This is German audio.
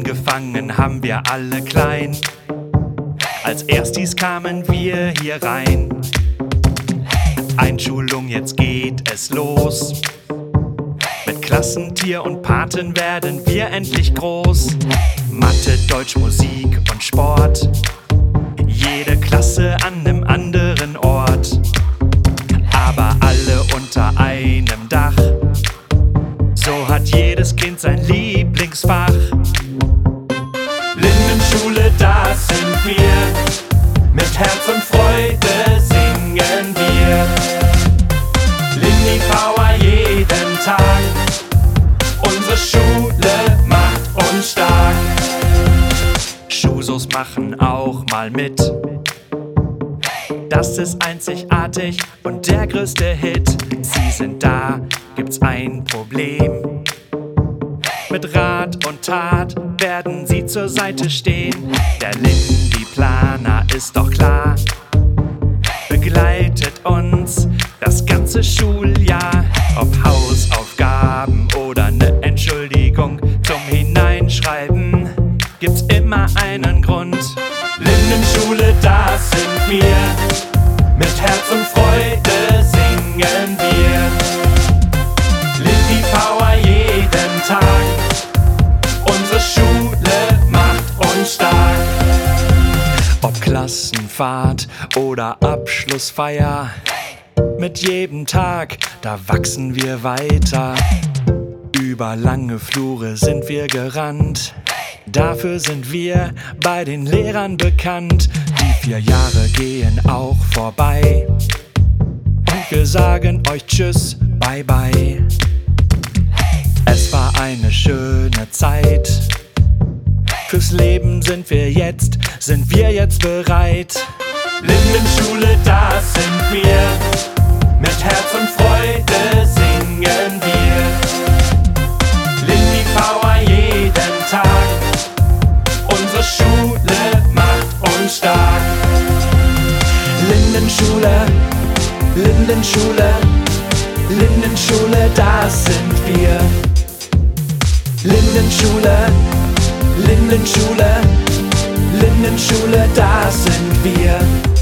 Angefangen haben wir alle klein. Als erstis kamen wir hier rein. Einschulung, jetzt geht es los. Mit Klassentier und Paten werden wir endlich groß. Mathe, Deutsch, Musik und Sport. Jede Klasse an nem anderen Ort. Aber alle unter einem Dach. So hat jedes Kind sein Lieblingsfach. Lindenschule, das sind wir. Mit Herz und Freude singen wir. Lindy Power jeden Tag. Unsere Schule macht uns stark. Schusos machen auch mal mit. Das ist einzigartig und der größte Hit. Sie sind da, gibt's ein Problem. Mit Rat und Tat werden sie zur Seite stehen. Der Lindy-Planer ist doch klar. Begleitet uns das ganze Schuljahr. Ob Hausaufgaben oder ne Entschuldigung zum Hineinschreiben, gibt's immer einen Grund. Lindenschule, das sind wir. Mit Herz und Freude singen wir. Lindy Power jeden Tag. Unsere Schule macht uns stark. Ob Klassenfahrt oder Abschlussfeier, mit jedem Tag, da wachsen wir weiter. Über lange Flure sind wir gerannt. Dafür sind wir bei den Lehrern bekannt. Die 4 Jahre gehen auch vorbei. Und wir sagen euch Tschüss, bye bye. Es war eine schöne Zeit. Fürs Leben sind wir jetzt bereit. Lindenschule, das sind wir. Mit Herz und Freude singen wir. Lindy Power jeden Tag. Unsere Schule macht uns stark. Lindenschule, Lindenschule, Lindenschule, das sind wir. Lindenschule, Lindenschule, Lindenschule, das sind wir.